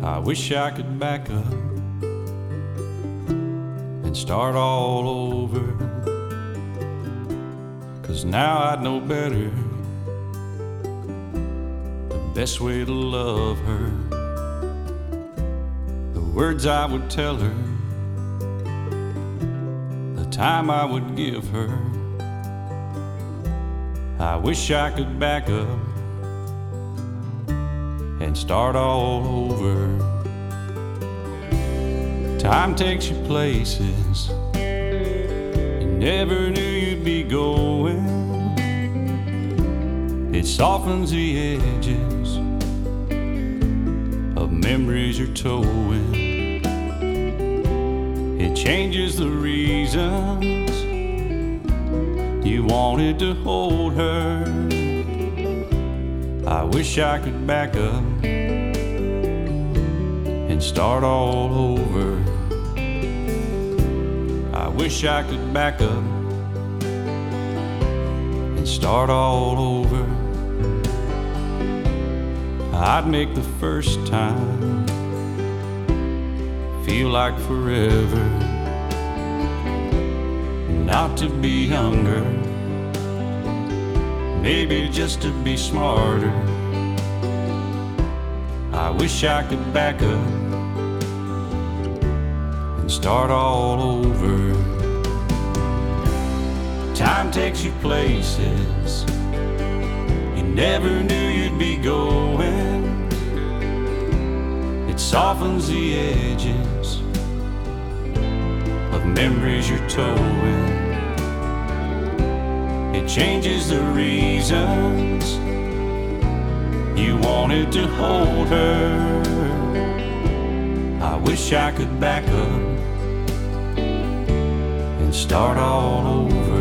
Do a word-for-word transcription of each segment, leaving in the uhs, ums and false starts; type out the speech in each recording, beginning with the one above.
I wish I could back up and start all over, 'cause now I'd know better the best way to love her, the words I would tell her, the time I would give her. I wish I could back up and start all over. Time takes you places you never knew you'd be going. It softens the edges of memories you're towing. It changes the reasons you wanted to hold her. I wish I could back up and start all over. I wish I could back up and start all over. I'd make the first time feel like forever. Not to be younger, maybe just to be smarter. I wish I could back up and start all over. Time takes you places you never knew you'd be going. It softens the edges of memories you're towing. It changes the reasons you wanted to hold her. I wish I could back up and start all over.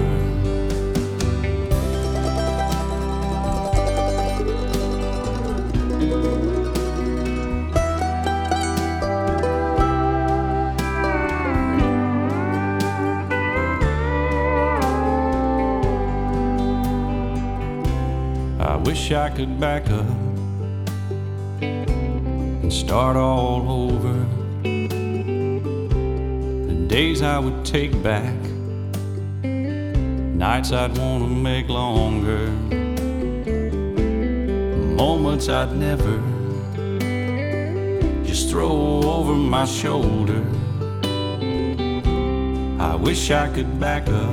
I wish I could back up and start all over. The days I would take back, nights I'd want to make longer, moments I'd never just throw over my shoulder. I wish I could back up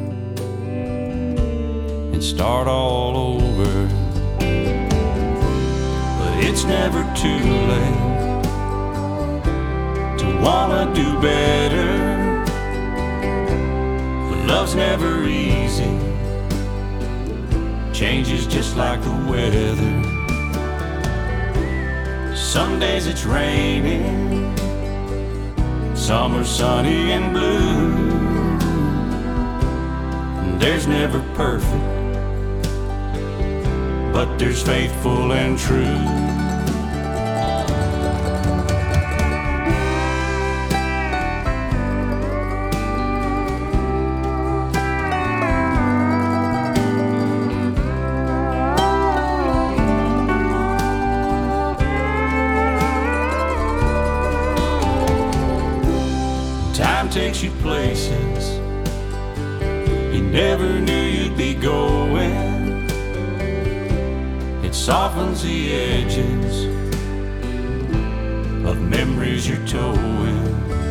and start all over. It's never too late to wanna do better, but love's never easy, changes just like the weather. Some days it's raining, some are sunny and blue, and there's never perfect, but there's faithful and true. Time takes you places you never knew you'd be going. It softens the edges of memories you're towing.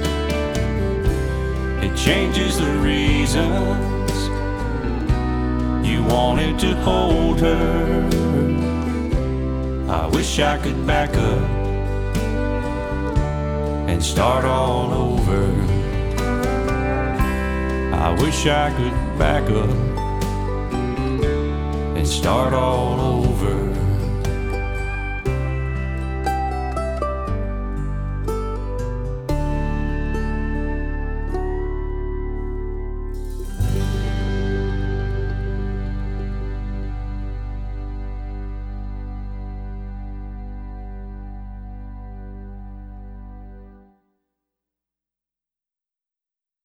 It changes the reasons you wanted to hold her. I wish I could back up and start all over. I wish I could back up and start all over.